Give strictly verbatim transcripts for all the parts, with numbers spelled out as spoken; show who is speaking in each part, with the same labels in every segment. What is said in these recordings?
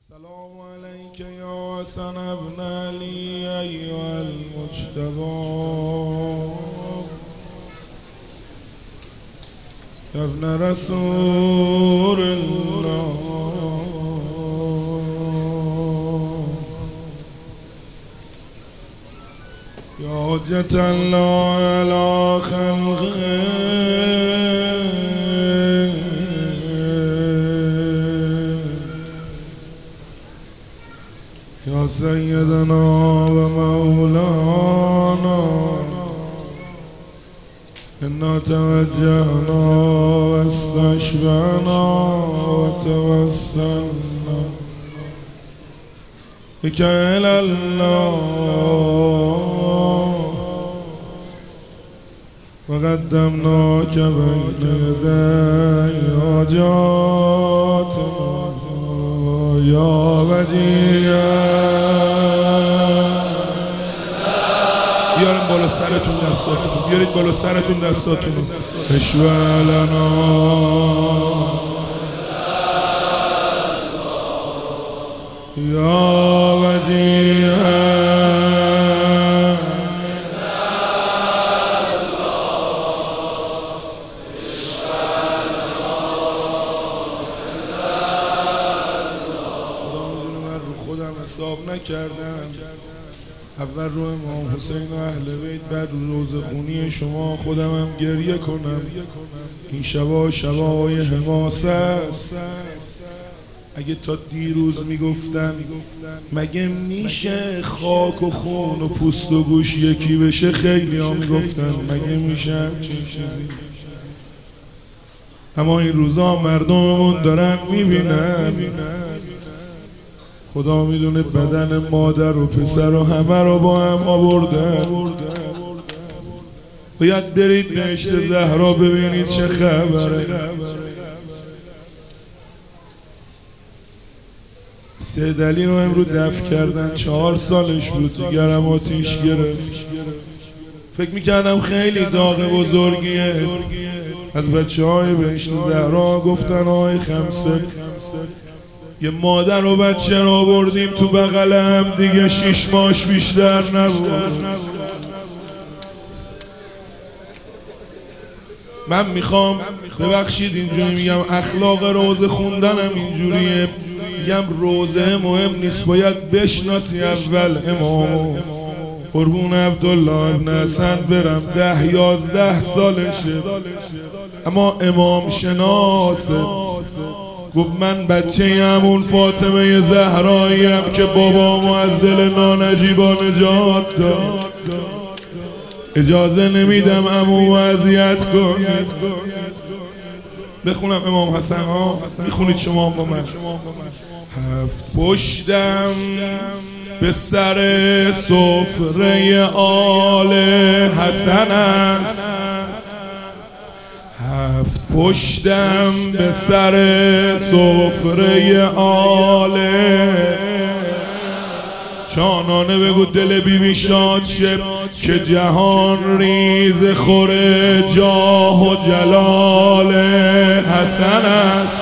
Speaker 1: سلام عليك يا حسن ابن علي أيها المجتبى يا ابن رسول الله يا حجة الله على خلقه يا سيدنا ومولانا إنا توجهنا واستشفعنا وتوسلنا بك إلى الله وقدمناك بين يدي حاجاتنا يا وجيه. بیارید بالا سرتون دستاتون، بیارید بالا سرتون دستاتون. اشوه لنا یا وجیه خودم حساب نکردم. اول رو امام حسین و اهل بیت، بعد روز خونی شما خودم هم گریه کنم. این شبا شبای حماسه است. اگه تا دیروز میگفتن مگه میشه خاک و خون و پوست و گوش یکی بشه، خیلی ها میگفتن مگه میشه همچین چیزی. اما این روزا مردممون دارن میبینن. خدا میدونه بدن مادر و پسر و همه رو با هم آوردن. باید برید بهشت زهرا ببینید چه خبره. سید علی رو امروز دفن کردن، چهار سالش بود، دیگرم آتیش گرفت. فکر میکردم خیلی داغ بزرگیه. از بچه های بهشت زهرا گفتن آقای خمسه یه مادر و بچه رو آوردیم تو بغل هم، دیگه شیش ماش بیشتر نبود. من میخوام ببخشید اینجوری میگم، اخلاق روزه خوندنم اینجوریه. میگم روزه مهم نیست، باید بشناسی اول امامو. قربون عبدالله ابن حسن برم، ده یازده سالشه اما امام شناسه. گفت من بچه همون فاطمه زهراییم که بابامو از دل نانجیبا نجات داد. اجازه نمیدم عمومو اذیت کنید. بخونم امام حسن ها، میخونید شما با من. هفت پشتم به سر سفره آل حسن است، هفت پشتم به سر سفره آل. چانانه بگو دل بی بی شاد شد که جهان ریز خور جاه و جلال حسن است.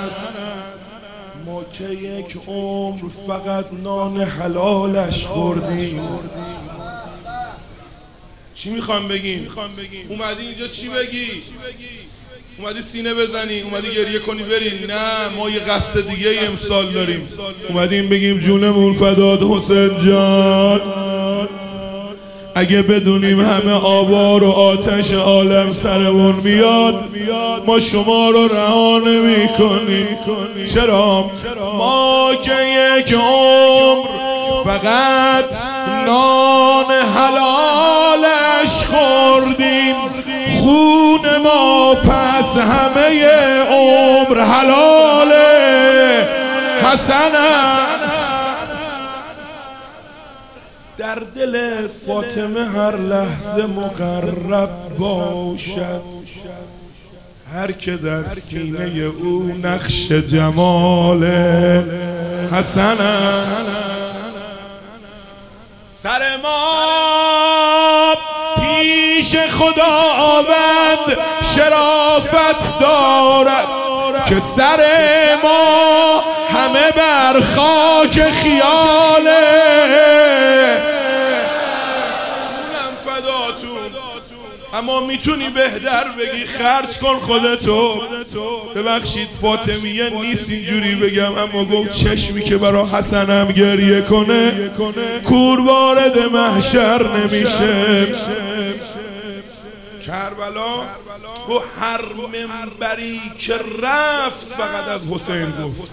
Speaker 1: ما که یک عمر فقط نان حلالش خوردیم. چی میخوام بگیم؟ اومدی اینجا چی بگی؟ اومدی سینه بزنی؟ اومدی گریه کنی بری؟ نه، ما یه قصد دیگه امسال داریم. اومدیم بگیم جونمون فداد حسین جان. اگه بدونیم همه آوار و آتش عالم سرمون میاد، ما شما رو رها نمی کنیم. چرا؟ ما که یک عمر فقط نان حلالش خوردیم، خون ما پس همه عمر حلال حسن است. در دل فاطمه هر لحظه مقرب باشد، هر که در سینه او نقش جمال حسن است. سر ما پیش خداوند شرافت دارد که سر ما همه بر خاک خیاله. جونم فداتون، اما میتونی بهتر بگی خرج کن خودتو. ببخشید فاطمیه نیست اینجوری بگم، اما گفت چشمی که برا حسنم گریه کنه کور وارد محشر نمیشه. کربلا گفت هر منبری که رفت فقط از حسین گفت.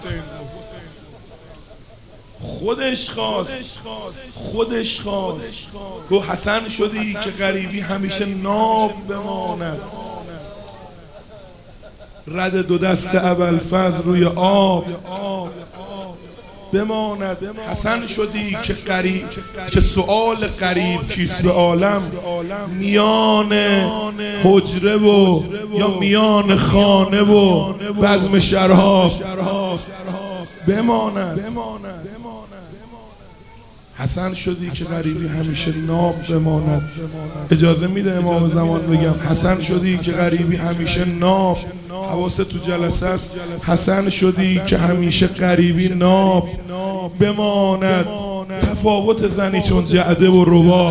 Speaker 1: خودش خواست خودش خواست گفت حسن شدی که غریبی همیشه ناب بماند، رد دو دست ابوالفضل روی آب بماند. حسن شدی که غریب که سؤال غریب کیست به عالم، میان حجره و یا میان خانه و بزم شراب بماند. حسن شدی که غریبی همیشه ناب بماند. اجازه میده امام زمان بگم حسن شدی که غریبی همیشه ناب، حواست تو جلسه است. حسن شدی که همیشه غریبی ناب بماند. تفاوت زنی چون جعده و رباب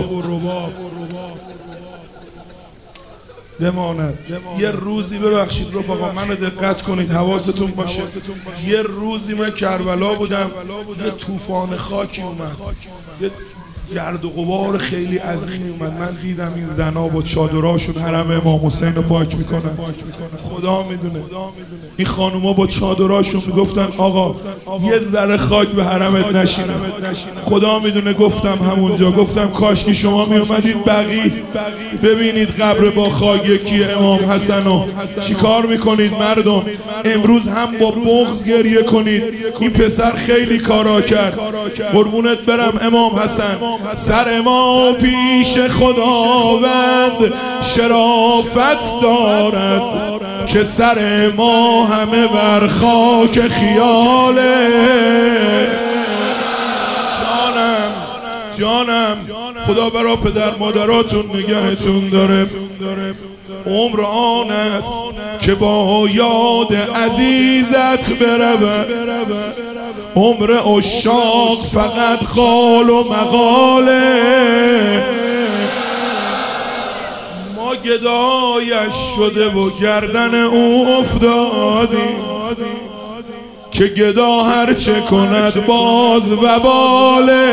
Speaker 1: بماند. یه روزی ببخشید رفقا منو دقت کنید حواستون باشه، یه روزی من کربلا بودم، یه طوفان خاکی اومد، یه گرد و غبار خیلی عظیمی اومد. من دیدم این زنا با چادراشون حرم امام حسین رو پاک میکنن. خدا میدونه این خانوما با چادراشون میگفتن آقا یه ذره خاک به حرمت نشینه. خدا میدونه گفتم همونجا، گفتم کاش که شما میومدید بقیع ببینید قبر با خاک یکی امام حسنو. چی کار میکنید مردم؟ امروز هم با بغض گریه کنید. این پسر خیلی کارا کرد، قربونت برم امام حسن. سر ما پیش خداوند شرافت دارد که سر ما همه بر خاک خیاله. جانم جانم خدا برا پدر مادراتون نگهتون داره. عمر آن است که با یاد عزیزت برود، عمر عشاق فقط قال و مقاله. ما گدایش شده و گردن او افتادیم که گدا هر چه کند باز و باله.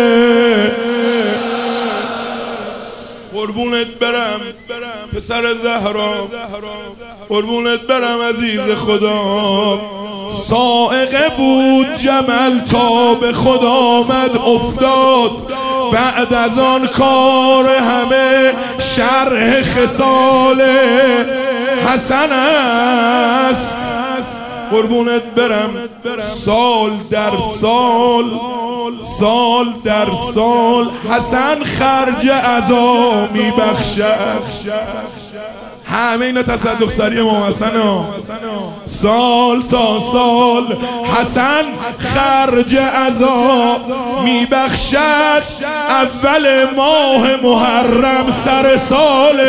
Speaker 1: قربونت برم پسر زهرا، قربونت برم عزیز خدا. سائقه بود جمل تا به خدا آمد افتاد، بعد از آن کار همه شرح خصال حسن است. قربونت برم سال در سال سال در سال حسن خرج عزا می بخشد. همه اینا تصدق سری امام حسن ها. سال تا سال حسن خرج عزا می بخشد. اول ماه محرم سر سال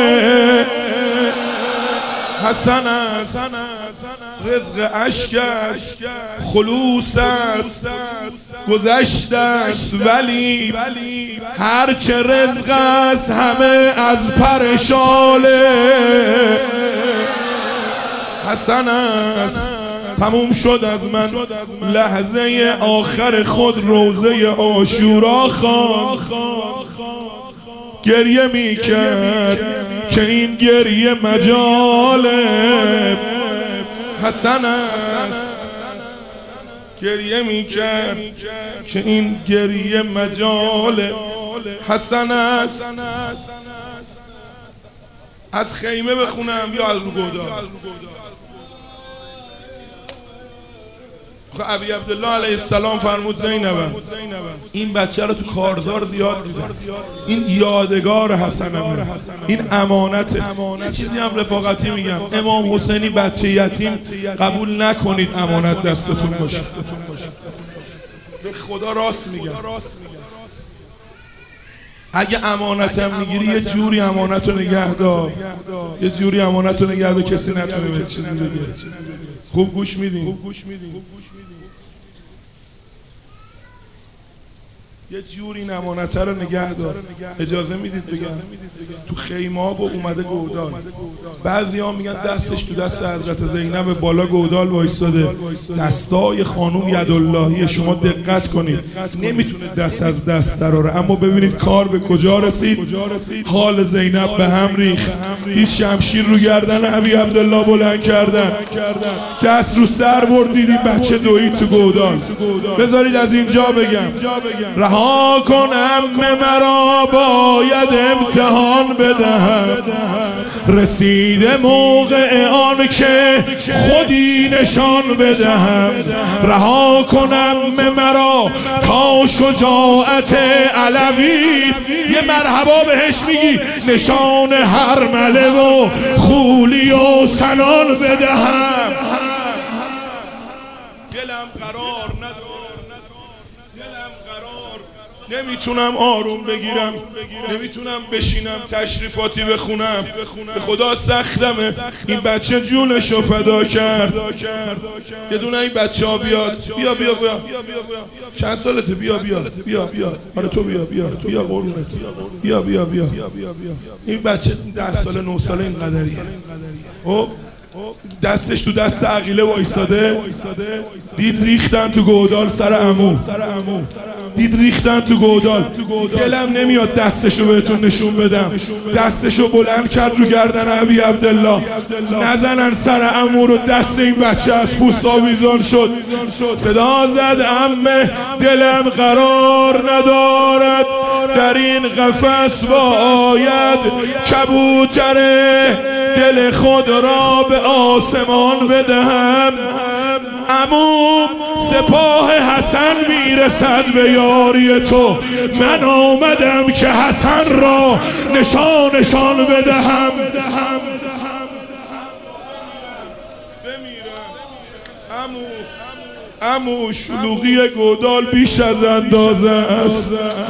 Speaker 1: حسن است. رزق اشک است، خلوص است، گذشته است، ولی هرچه رزق است همه از پرشاله حسن است. تموم شد از من لحظه آخر خود روزه عاشورا خواند. گریه می کرد که این گریه مجال حسن است. گریه می کرد که این گریه مجال حسن است. از خیمه بخونم یا از رو گودال؟ ابی عبدالله علیه السلام فرمود زینبم این بچه رو تو کارزار زیاد دیدن، این یادگار حسنمه، این امانته. یه چیزی هم رفاقتی میگم، امام حسینی بچه یتیم قبول نکنید امانت دستتون باشه. به خدا راست میگم، اگه امانتم میگیری یه جوری امانت رو نگه دار، یه جوری امانت رو نگه دار کسی نتونه به چیزی بگه. خوب گوش میدین؟ یه جوری این امانته رو نگه دار. اجازه میدید بگم تو خیمه ها با اومده گودال، بعضی ها میگن دستش تو دست حضرت زینب بالا گودال وایستاده، دستای خانوم یداللهی. شما دقت کنید نمیتونه دست از دست دراره، اما ببینید کار به کجا رسید. حال زینب به هم ریخت، دید شمشیر رو گردن ابی عبدالله بلند کردن، دست رو سر برد، دیدی بچه دوید تو گودال. بذارید از اینجا بگم رها کن عمه مرا باید امتحان بدهم، رسیده موقع آن که خودی نشان بدهم. رها کن عمه مرا تا شجاعت علوی، یه مرحبا بهش میگی، نشان هرمله و خولی و سنان بدهم. دلم قرار ندار، دلم قرار نمیتونم آروم بگیرم، نمیتونم بشینم تشریفاتی بخونم. به خدا سختمه. این بچه جونشو فدا کرد. یه دونه این بچه ها بیاد. بیا بیا بیا چند سالته؟ بیا بیا بیا بیا آره تو بیا بیا بیا قربونت بیا بیا بیا این بچه ده ساله نه ساله این قدریه. خب دستش تو دست عقیله وایساده، دید ریختن تو گودال سر عمو، دید ریختن تو گودال. دلم نمیاد دستشو بهتون نشون بدم. دستشو بلند کرد رو گردن ابی عبدالله، نزنن سر عمو رو. دست این بچه از پوست آویزان شد. صدا زد عمه دلم قرار ندارد، در این قفس باید کبوتر دل خود را به آسمان بدهم. عمو سپاه حسن میرسد به یاری تو، من آمدم که حسن را نشانشان بدهم. عمو شلوغی گودال بیش از اندازه است.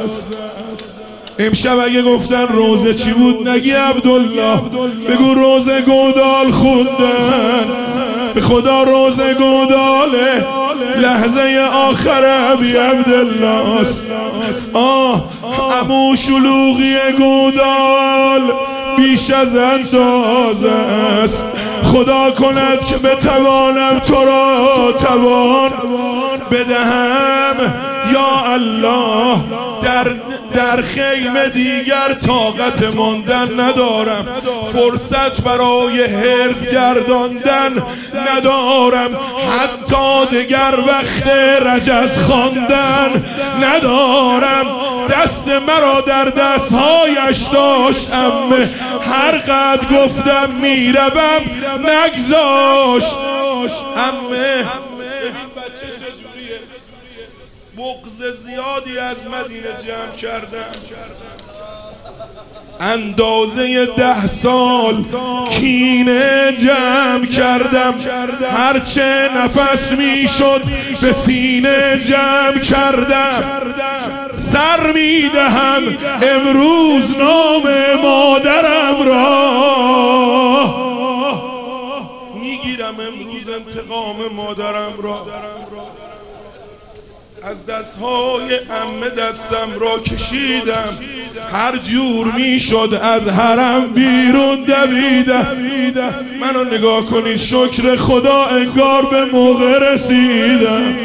Speaker 1: امشب اگه گفتن روزه چی بود نگی عبدالله، بگو روزه گودال خوندن. به خدا روزه گوداله، لحظه آخر ابی عبدالله است. آه عمو شلوغی گودال بیش از اندازه است. خدا کند که بتوانم تو را توان بدهم. یا الله در در خیمه دیگر طاقت ماندن ندارم، فرصت برای هرز گرداندن ندارم، حتی دگر وقت رجز خواندن ندارم. دست مرا در دستهایش داشت عمه، هر قدر گفتم میروم نگذاشت. عمه بغض زیادی از مدینه جمع کردم، اندازه ده سال کینه جمع کردم، هرچه نفس می شد به سینه جمع کردم. سر می دهم امروز نام مادرم را، می گیرم امروز انتقام مادرم را. از دستهای عمه دستم را کشیدم، هر جور می شد از حرم بیرون دویدم. منو نگاه کنید، شکر خدا انگار به موقع رسیدم.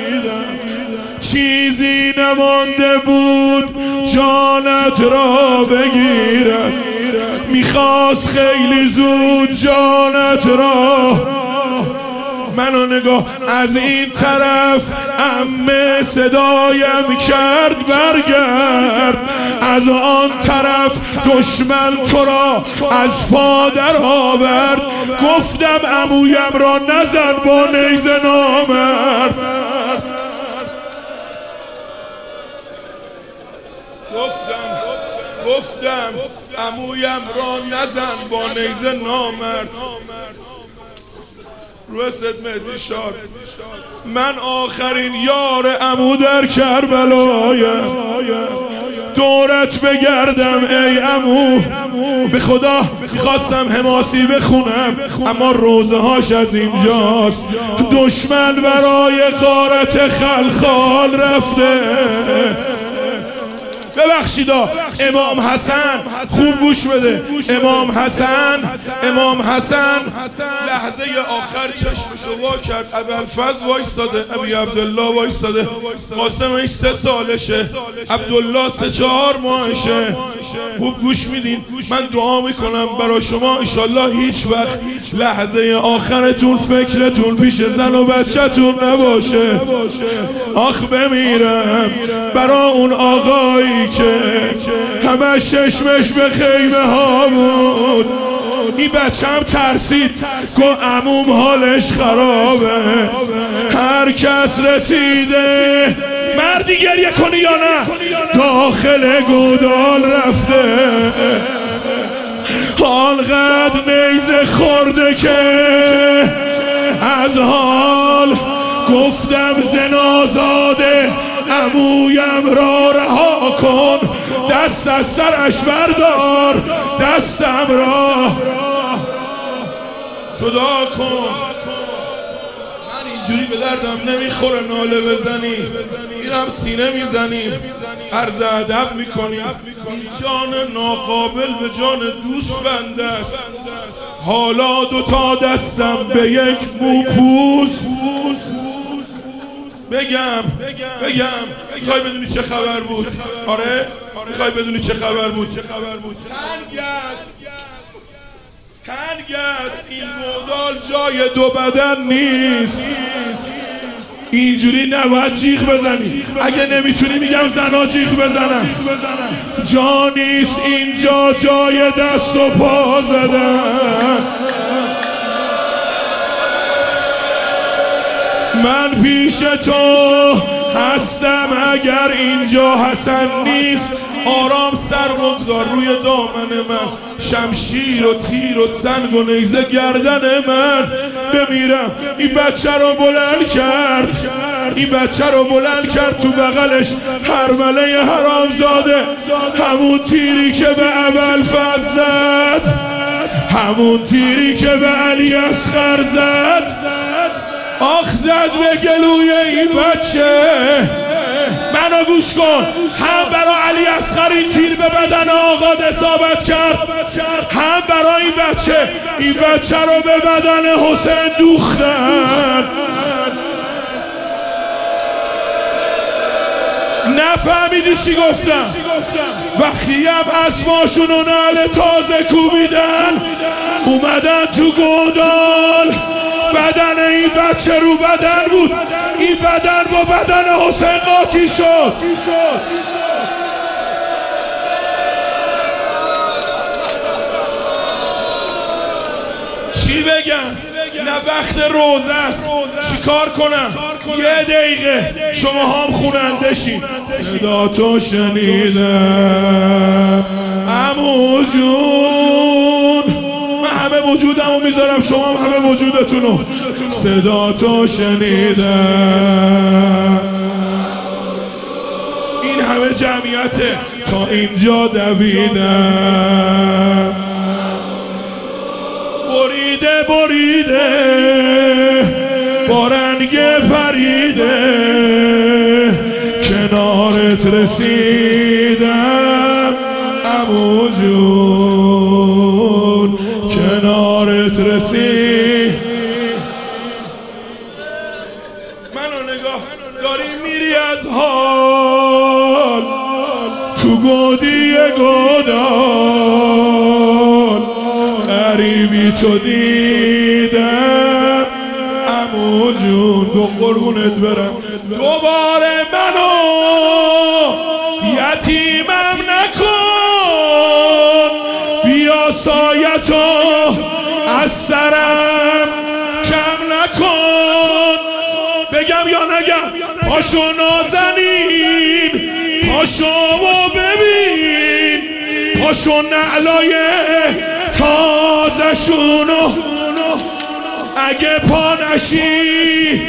Speaker 1: چیزی نمانده بود جانت را بگیرد، میخواست خیلی زود جانت را. منو نگاه از این طرف عمه صدایم کرد برگرد، از آن طرف دشمن تو را از پا در آورد. گفتم عمویم را نزن با نیزه نامرد. گفتم گفتم عمویم را نزن با نیزه نامرد. روست مهدی شاد، من آخرین یار عمو در کربلایم، دورت بگردم ای عمو. به خدا خواستم حماسی بخونم اما روزه هاش از اینجاست. دشمن برای غارت خلخال رفته، ببخشیدا امام حسن خوب گوش بده. امام حسن امام حسن لحظه آخر چشمشو وا کرد، ابوالفضل وایستاده، ابی عبدالله وایستاده، قاسمش سه سالشه، عبدالله سه چهار ماهشه. خوب گوش میدین، من دعا میکنم برای شما انشالله هیچ وقت لحظه آخرتون فکرتون پیش زن و بچه‌تون نباشه. آخ بمیرم برا اون آقایی که همه چشمش به خیمه ها بود. این بچم ترسید که عموم حالش خرابه، هر کس رسیده مردی گریه کنی یا نه داخل گودال رفته، آنقدر نیزه خورده که از حال گفتم زنازاده عمویم را رها کن، دست از سرش بردار، دستم را جدا کن. من اینجوری به دردم نمیخوره ناله بزنی، میرم سینه میزنیم، عرض ادب میکنیم. این جان ناقابل به جان دوست بنده است، حالا دوتا دستم به یک موپوس. بگم بگم میخوای بدونی چه خبر بود؟ آره میخوای بدونی چه خبر بود؟ چه خبر بود؟ تنگ است، تنگ است، این گودال جای دو بدن نیست. اینجوری نباید جیغ بزنی، اگه نمیتونی میگم زنا جیغ بزنن. جا نیست اینجا جای دست و پا زدن. من پیش تو هستم اگر اینجا حسن نیست، آرام سر بگذار روی دامن من، شمشیر و تیر و سنگ و نیزه گردن من. بمیرم این بچه رو بلند کرد، این بچه رو بلند کرد، تو بغلش هرمله حرامزاده، همون تیری که به ابوالفضل زد، همون تیری که به علی اصغر زد. آخ زد به گلوی این بچه. منو گوش کن، هم برای علی اصغر این تیر به بدن آقا اصابت کرد، هم برای این بچه این بچه رو به بدن حسین دوختن. نفهمیدی چی گفتم؟ وقتی هم اسماشون و نعل تازه کوبیدن اومدن تو گودال، بدن این بچه رو بدن بود، این بدن با بدن حسین قاطی شد. چی بگم؟ نه وقت روزه است، چیکار کنم؟ یه دقیقه شما هم خوننده شین. صدا تو شنیدم عمو جون، من همه وجودمو میذارم، شما هم همه وجودتونو. صدا تو شنیدم، این همه جمعیته، تا اینجا دویدم، بریده بریده با رنگ پریده کنارت رسیدم عمو جون، کنارت رسید. منو نگاه داری میری از حال تو گودی گودال، غریبی تو دیدم عمو جون، دو قربونت برم. دوباره منو یتیمم نکن، بیا سایتو از سرم کم نکن. بگم یا نگم؟ پاشو نازنین، پاشو و ببین، پاشو نعلای تازشونو، اگه پا نشی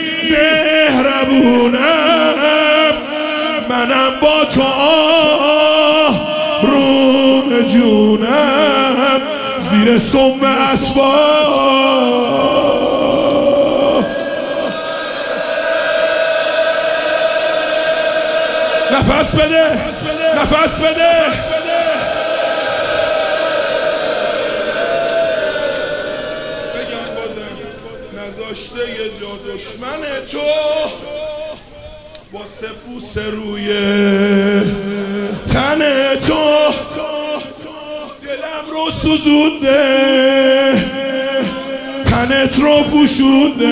Speaker 1: مهربونم، منم با تو روم جونم زیر سم اسباب. نفس بده، نفس بده. بگم بازم نذاشته یه جا دشمن تو واسه بوسه روی تن تو، دلم رو سوزونده تنت رو پوشونده،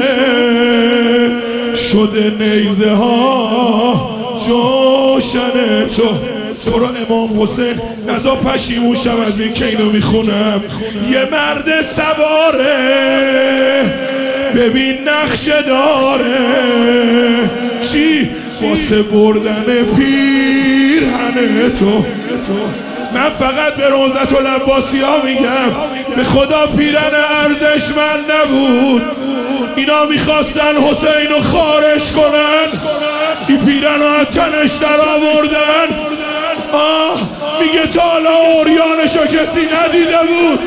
Speaker 1: شده نیزه ها جوشن تو. تو رو امام حسین نزا پشیموشم از این که اینو میخونم. یه مرد سواره ببین نقشه داره، چی؟ واسه بردن پیرهن تو. من فقط به روضت العباسی ها میگم به خدا پیرن ارزشمند نبود، اینا میخواستن حسین رو خارج کنن، این پیرن رو تنش در آوردن. آه میگه تا حالا اوریانشو کسی ندیده بود.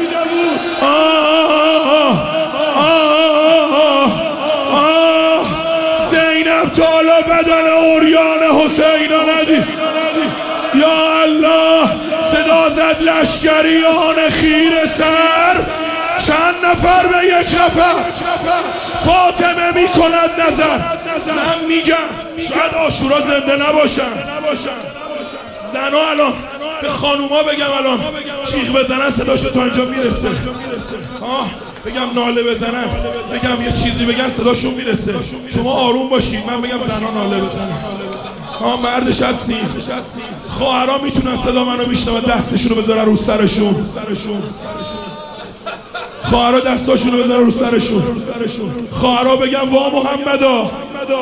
Speaker 1: آه آه آه زینب تا حالا بدن اوریان حسین رو ندید. یا الله صدا زد لشکریان خیره سر، چند نفر به یک نفر فاطمه میکند نظر. من میگم شاید عاشورا زنده نباشن، زنا الان به خانوما بگم الان جیغ بزنن صداشو تا اینجا میرسه. آه بگم ناله بزنن، بگم یه چیزی بگن صداشون میرسه. شما آروم باشید، من بگم زنا ناله بزنن. آه مردش هستیم. خواهرها میتونن صدا منو بشنون، دستشونو بذارن رو سرشون. خواهرها دستاشونو بذارن رو سرشون. خواهرها بگم وا محمدا.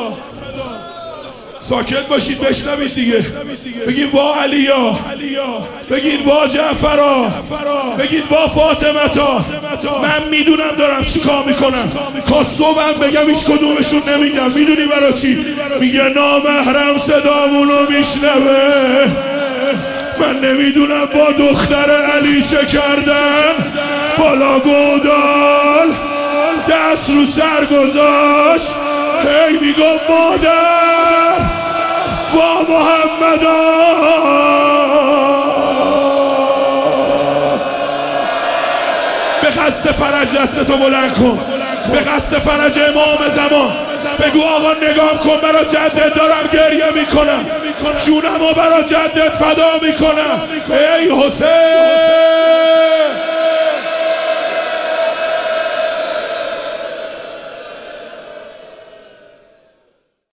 Speaker 1: ساکت باشید بشنوید دیگه. بگید وا علیا، بگید وا جعفرا، بگید وا فاطمتا. من میدونم دارم چی کار میکنم، تا صبحم بگم هیچ کدومشون نمیگم. میدونی برای چی؟ میگه نامحرم صدامونو میشنوه. من نمیدونم با دختر علی چه کردن، بالا گودال دست رو سر گذاشت، هی میگم مادر وا محمدا. به قصد فرج دستتو بلند کن، به قصد فرج امام زمان. بگو آقا نگاه کن، برا جدت دارم گریه میکنم، جونمو برا جدت فدا میکنم. ای حسین